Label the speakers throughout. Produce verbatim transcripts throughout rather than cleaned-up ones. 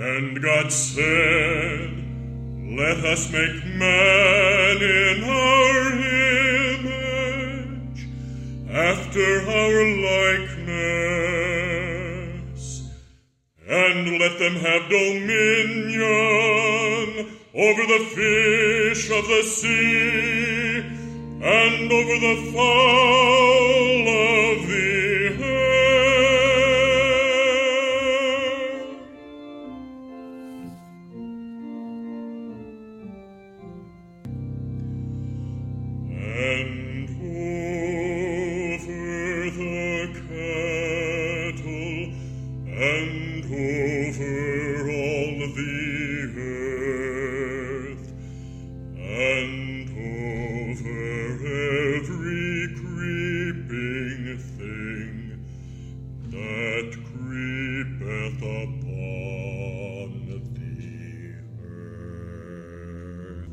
Speaker 1: And God said, let us make man in our image, after our likeness, and let them have dominion over the fish of the sea, and over the fowl of the and over the cattle, and over all the earth, and over every creeping thing that creepeth upon the earth.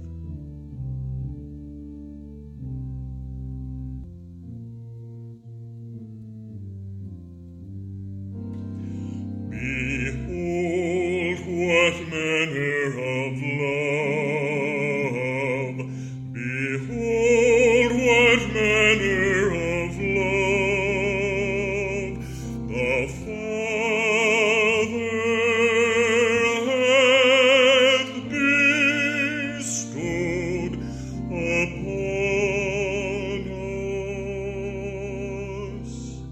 Speaker 1: Behold, what manner of love! Behold, what manner of love! The Father hath bestowed upon us.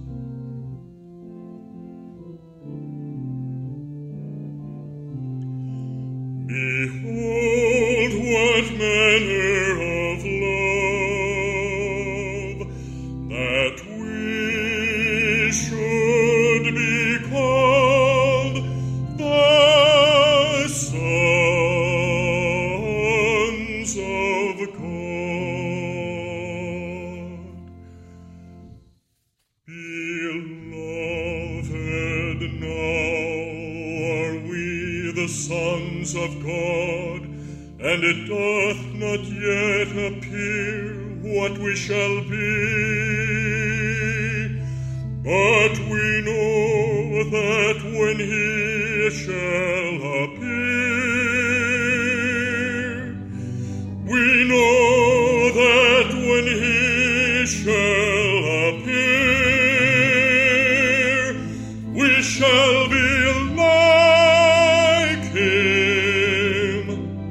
Speaker 1: Behold, what manner of love, that we should be called the sons of God. Beloved, now are we the sons of God, and it doth not yet appear what we shall be. But we know that when he shall appear, we know that when he shall appear, we shall be like him.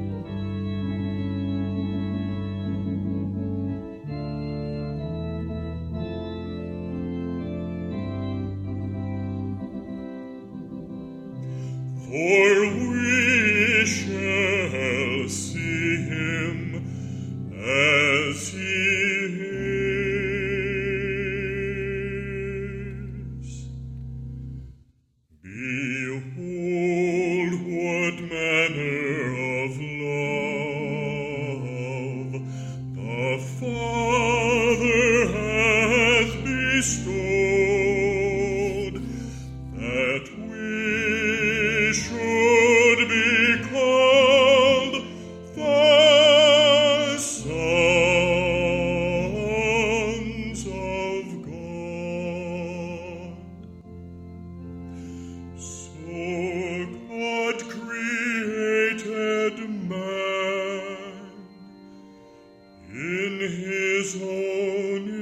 Speaker 1: For we shall see him as he is. Behold, what manner of love the Father hath bestowed, that we should be called the sons of God. So God created man in his own